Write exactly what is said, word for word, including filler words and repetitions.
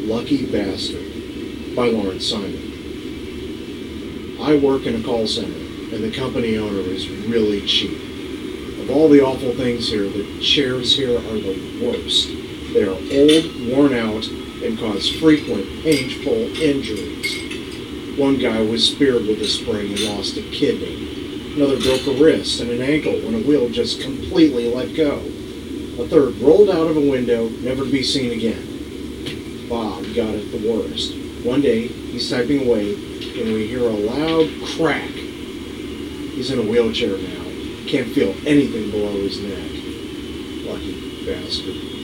Lucky Bastard by Lawrence Simon. I work in a call center, and the company owner is really cheap. Of all the awful things here, the chairs here are the worst. They are old, worn out, and cause frequent painful injuries. One guy was speared with a spring and lost a kidney. Another broke a wrist and an ankle when a wheel just completely let go. A third rolled out of a window, never to be seen again. Bob got it the worst. One day, he's typing away, and we hear a loud crack. He's in a wheelchair now. Can't feel anything below his neck. Lucky bastard.